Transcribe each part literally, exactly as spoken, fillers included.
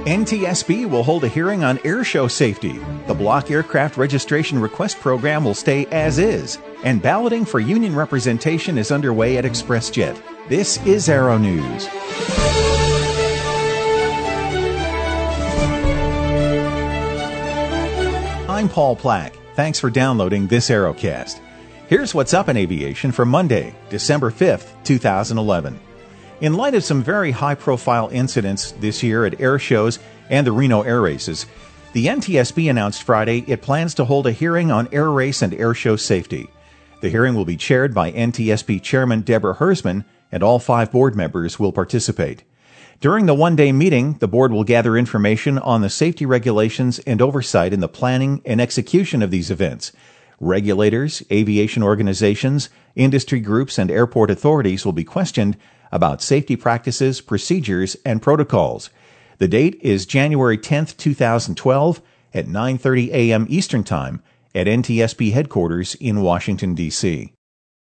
N T S B will hold a hearing on airshow safety. The Block Aircraft Registration Request Program will stay as is, and balloting for union representation is underway at ExpressJet. This is Aero News. I'm Paul Plack. Thanks for downloading this Aerocast. Here's what's up in aviation for Monday, December fifth, twenty eleven. In light of some very high-profile incidents this year at air shows and the Reno air races, the N T S B announced Friday it plans to hold a hearing on air race and air show safety. The hearing will be chaired by N T S B Chairman Deborah Hersman, and all five board members will participate. During the one-day meeting, the board will gather information on the safety regulations and oversight in the planning and execution of these events. Regulators, aviation organizations, industry groups, and airport authorities will be questioned about safety practices, procedures, and protocols. The date is January tenth, twenty twelve at nine thirty a.m. Eastern Time at N T S B headquarters in Washington, D C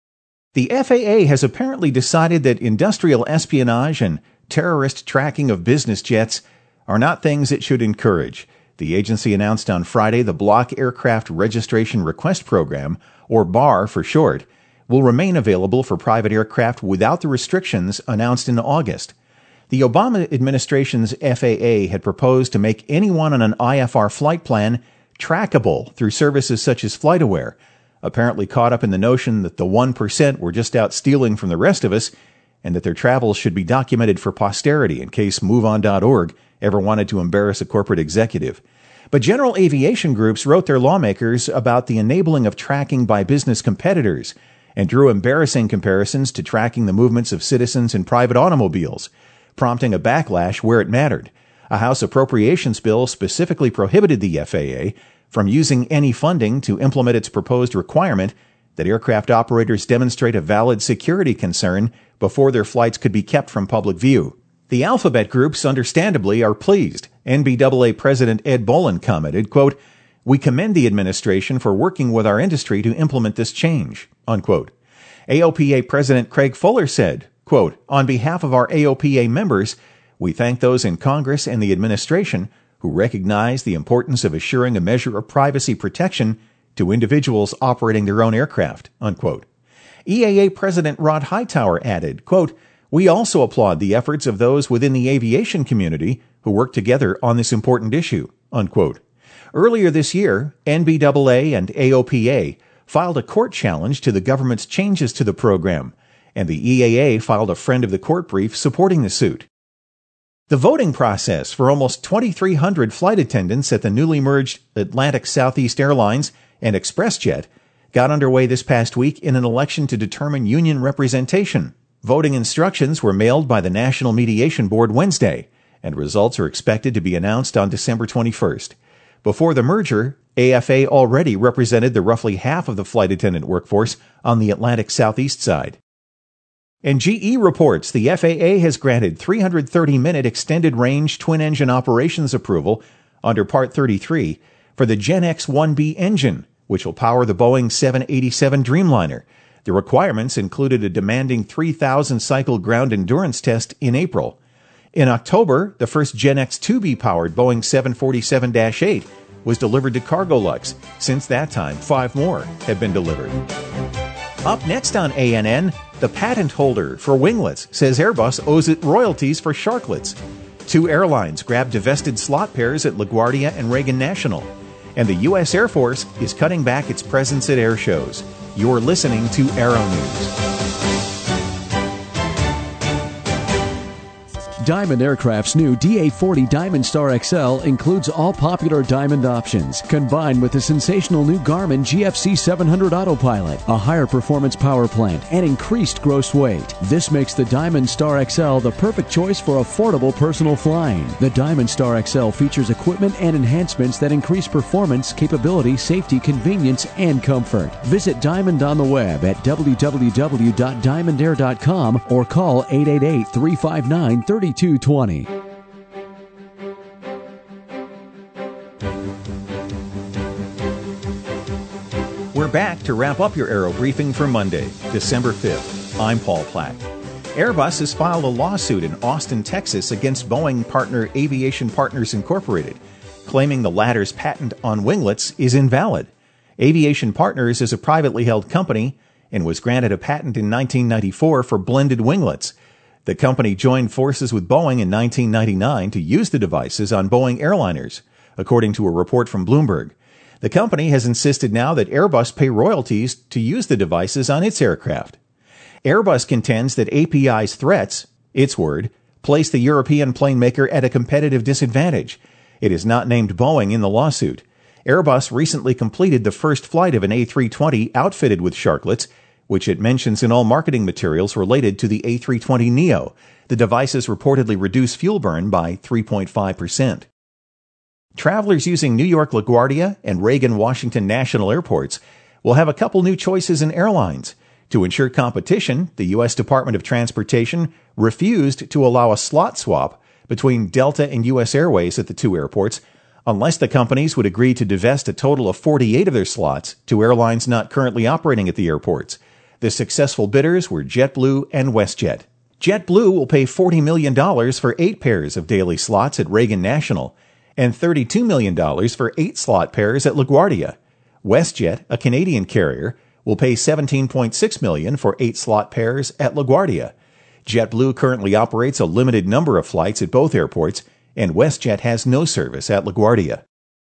The F A A has apparently decided that industrial espionage and terrorist tracking of business jets are not things it should encourage. The agency announced on Friday the Block Aircraft Registration Request Program, or B A R for short, will remain available for private aircraft without the restrictions announced in August. The Obama administration's F A A had proposed to make anyone on an I F R flight plan trackable through services such as FlightAware, apparently caught up in the notion that the one percent were just out stealing from the rest of us and that their travels should be documented for posterity in case move on dot org ever wanted to embarrass a corporate executive. But general aviation groups wrote their lawmakers about the enabling of tracking by business competitors and drew embarrassing comparisons to tracking the movements of citizens in private automobiles, prompting a backlash where it mattered. A House Appropriations bill specifically prohibited the F A A from using any funding to implement its proposed requirement that aircraft operators demonstrate a valid security concern before their flights could be kept from public view. The alphabet groups, understandably, are pleased. N B A A President Ed Bolin commented, quote, "We commend the administration for working with our industry to implement this change," unquote. A O P A President Craig Fuller said, quote, "On behalf of our A O P A members, we thank those in Congress and the administration who recognize the importance of assuring a measure of privacy protection to individuals operating their own aircraft," unquote. E A A President Rod Hightower added, quote, "We also applaud the efforts of those within the aviation community who work together on this important issue," unquote. Earlier this year, N B A A and A O P A filed a court challenge to the government's changes to the program, and the E A A filed a friend of the court brief supporting the suit. The voting process for almost twenty-three hundred flight attendants at the newly merged Atlantic Southeast Airlines and ExpressJet got underway this past week in an election to determine union representation. Voting instructions were mailed by the National Mediation Board Wednesday, and results are expected to be announced on December twenty-first. Before the merger, A F A already represented the roughly half of the flight attendant workforce on the Atlantic Southeast side. And G E reports the F A A has granted three hundred thirty minute extended-range twin-engine operations approval under Part thirty-three for the Gen X one B engine, which will power the Boeing seven eighty-seven Dreamliner. The requirements included a demanding three thousand cycle ground endurance test in April. In October, the first Gen X two B-powered Boeing seven forty-seven dash eight was delivered to Cargolux. Since that time, five more have been delivered. Up next on A N N, the patent holder for winglets says Airbus owes it royalties for sharklets. Two airlines grabbed divested slot pairs at LaGuardia and Reagan National. And the U S Air Force is cutting back its presence at air shows. You're listening to Aero News. Diamond Aircraft's new D A forty Diamond Star X L includes all popular Diamond options, combined with the sensational new Garmin G F C seven hundred Autopilot, a higher performance power plant, and increased gross weight. This makes the Diamond Star X L the perfect choice for affordable personal flying. The Diamond Star X L features equipment and enhancements that increase performance, capability, safety, convenience, and comfort. Visit Diamond on the web at w w w dot diamond air dot com or call eight eight eight, three five nine, three two two zero. We're back to wrap up your Aero Briefing for Monday, December fifth. I'm Paul Plack. Airbus has filed a lawsuit in Austin, Texas against Boeing partner Aviation Partners Incorporated, claiming the latter's patent on winglets is invalid. Aviation Partners is a privately held company and was granted a patent in nineteen ninety-four for blended winglets. The company joined forces with Boeing in nineteen ninety-nine to use the devices on Boeing airliners, according to a report from Bloomberg. The company has insisted now that Airbus pay royalties to use the devices on its aircraft. Airbus contends that A P I's threats, its word, place the European plane maker at a competitive disadvantage. It is not named Boeing in the lawsuit. Airbus recently completed the first flight of an A three twenty outfitted with Sharklets, which it mentions in all marketing materials related to the A three twenty neo. The devices reportedly reduce fuel burn by three point five percent. Travelers using New York LaGuardia and Reagan-Washington National Airports will have a couple new choices in airlines. To ensure competition, the U S Department of Transportation refused to allow a slot swap between Delta and U S Airways at the two airports unless the companies would agree to divest a total of forty-eight of their slots to airlines not currently operating at the airports. The successful bidders were JetBlue and WestJet. JetBlue will pay forty million dollars for eight pairs of daily slots at Reagan National and thirty-two million dollars for eight slot pairs at LaGuardia. WestJet, a Canadian carrier, will pay seventeen point six million dollars for eight slot pairs at LaGuardia. JetBlue currently operates a limited number of flights at both airports, and WestJet has no service at LaGuardia.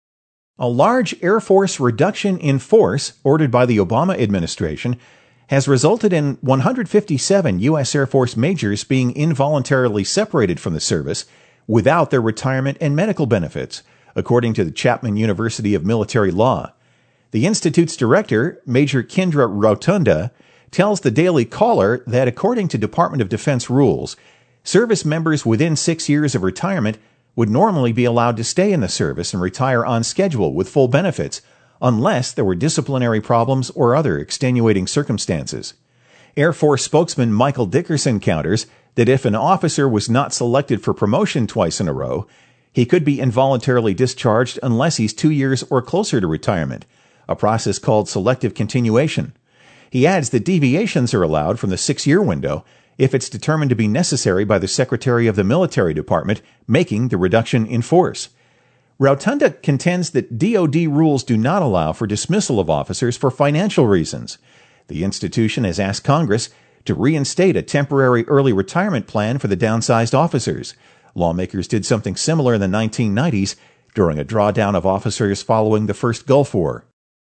A large Air Force reduction in force ordered by the Obama administration has resulted in one hundred fifty-seven U S Air Force majors being involuntarily separated from the service without their retirement and medical benefits, according to the Chapman University of Military Law. The Institute's director, Major Kendra Rotunda, tells the Daily Caller that according to Department of Defense rules, service members within six years of retirement would normally be allowed to stay in the service and retire on schedule with full benefits, unless there were disciplinary problems or other extenuating circumstances. Air Force spokesman Michael Dickerson counters that if an officer was not selected for promotion twice in a row, he could be involuntarily discharged unless he's two years or closer to retirement, a process called selective continuation. He adds that deviations are allowed from the six-year window if it's determined to be necessary by the Secretary of the Military Department making the reduction in force. Rotunda contends that D O D rules do not allow for dismissal of officers for financial reasons. The institution has asked Congress to reinstate a temporary early retirement plan for the downsized officers. Lawmakers did something similar in the nineteen nineties during a drawdown of officers following the first Gulf War.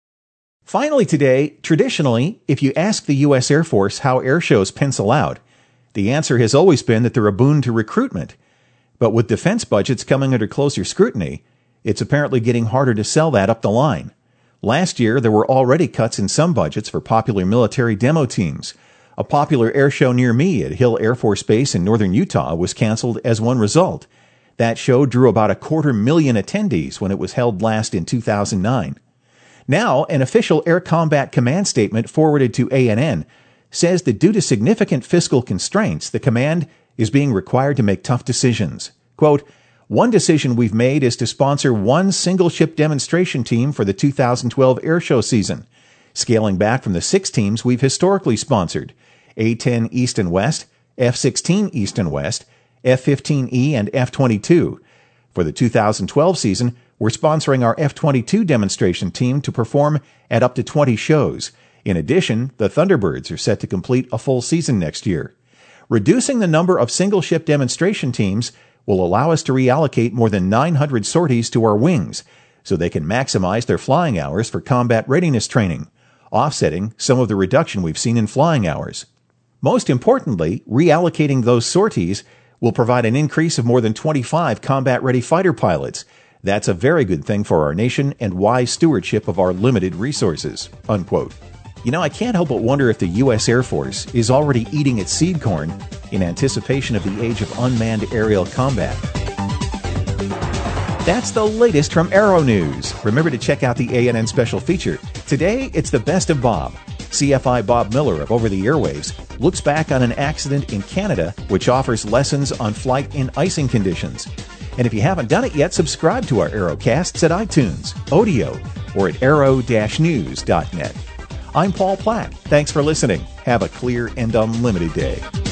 Finally today, traditionally, if you ask the U S Air Force how air shows pencil out, the answer has always been that they're a boon to recruitment. But with defense budgets coming under closer scrutiny, it's apparently getting harder to sell that up the line. Last year, there were already cuts in some budgets for popular military demo teams. A popular air show near me at Hill Air Force Base in northern Utah was canceled as one result. That show drew about a quarter million attendees when it was held last in two thousand nine. Now, an official Air Combat Command statement forwarded to A N N says that due to significant fiscal constraints, the command is being required to make tough decisions. Quote, "One decision we've made is to sponsor one single-ship demonstration team for the two thousand twelve air show season, scaling back from the six teams we've historically sponsored, A ten East and West, F sixteen East and West, F fifteen E, and F twenty-two. For the two thousand twelve season, we're sponsoring our F twenty-two demonstration team to perform at up to twenty shows. In addition, the Thunderbirds are set to complete a full season next year. Reducing the number of single-ship demonstration teams will allow us to reallocate more than nine hundred sorties to our wings so they can maximize their flying hours for combat readiness training, offsetting some of the reduction we've seen in flying hours. Most importantly, reallocating those sorties will provide an increase of more than twenty-five combat-ready fighter pilots. That's a very good thing for our nation and wise stewardship of our limited resources." Unquote. You know, I can't help but wonder if the U S Air Force is already eating its seed corn in anticipation of the age of unmanned aerial combat. That's the latest from Aero News. Remember to check out the A N N special feature. Today, it's the best of Bob. C F I Bob Miller of Over the Airwaves looks back on an accident in Canada, which offers lessons on flight in icing conditions. And if you haven't done it yet, subscribe to our Aerocasts at iTunes, Odeo, or at aero dash news dot net. I'm Paul Platt. Thanks for listening. Have a clear and unlimited day.